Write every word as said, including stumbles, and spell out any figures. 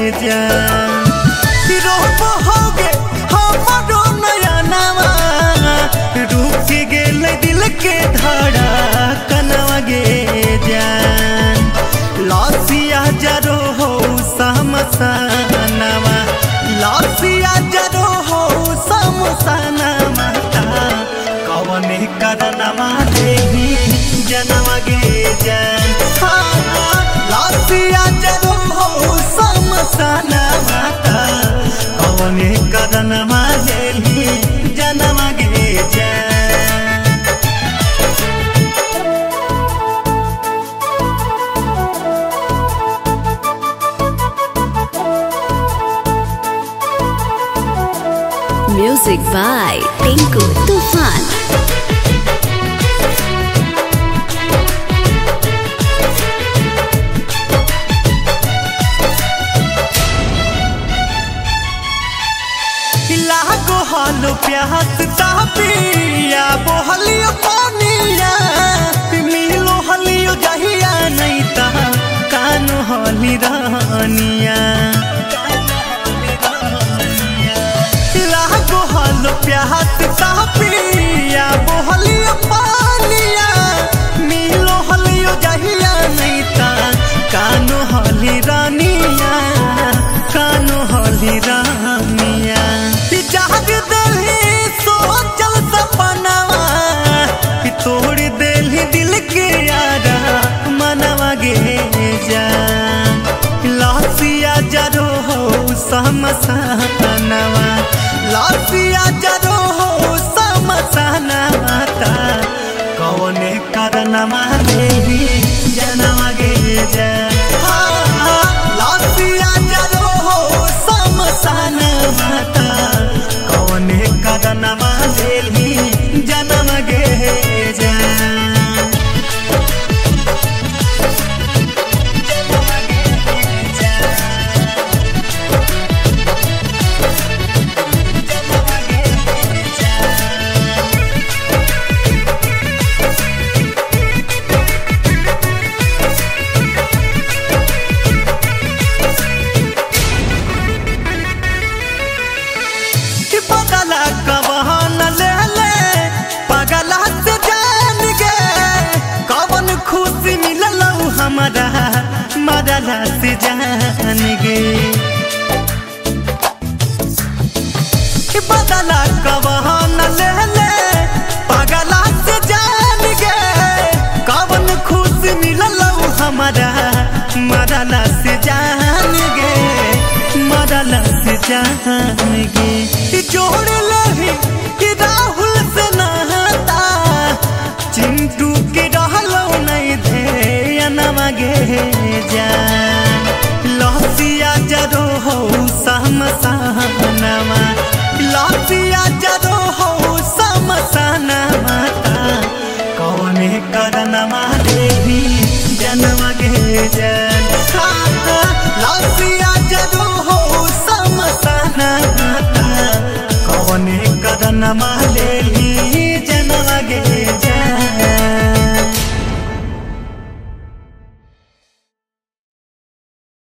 जान रोब होगे हमारो नया नवा रुक गेल दिल के धड़कनवा गे जान लासिया जरो हो समसनवा लासिया जरो हो समसनवा कवने करनवा देही जनवा गे जान लासिया जरो हो समसनवा कवने करनवा देही जनवा गे जान Music by Tinku Tufan. लागो हालो प्यास तापिया बोहलियो पानिया मिलो हलियो जहिया नहीं ता कानो हली रानिया लागो हालो प्यास तापिया बोहलियो पानिया मिलो हलियो जहिया नहीं ता कानो हली रानिया कानो हली रानिया जहाज दिल्ली सोचल सपनावा तोड़ दिल्ली दिल के यारा मनवा गे जान लासिया जरो हो समसनवा लासिया जरो हो समसनवा कवने करनवा देही जनवा गे जान लासिया जरो हो समसनवा कवने करनवा देही जनवा गे जान पगला कवन ले ले पगला से जान गे कवन खुशी मिलल हमारा मरला से जान गे पगला कवन ले ले पगला से जान गे कवन खुशी मिलल हमारा मरला से जान गे मरला से जान गे जोड़ लही कि राहुल से नहता चिंटू के रहलो नहीं थे नवा गे जान लहसिया जरो हो समसनवा